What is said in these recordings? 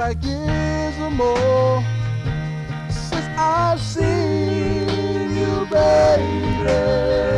like years or more since I've seen you, baby.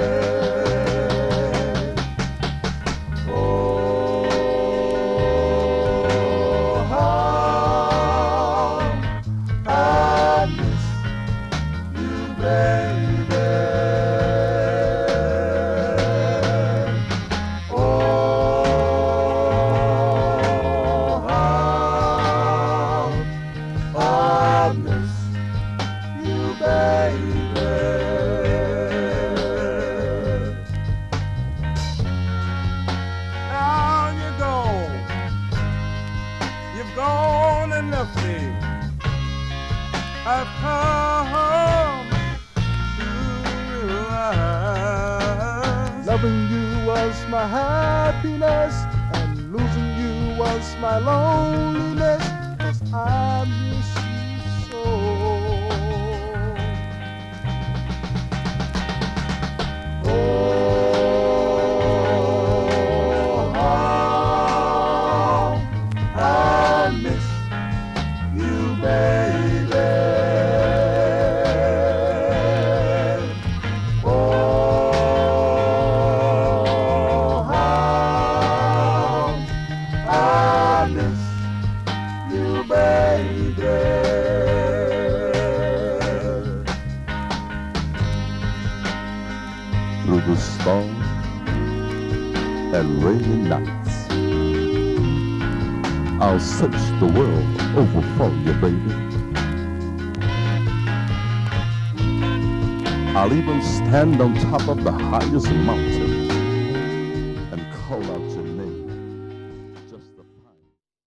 Gone and left me. I've come to realize loving you was my happiness and losing you was my loneliness, 'cause I miss you so. Through the storm and rainy nights, I'll search the world over for you, baby. I'll even stand on top of the highest mountain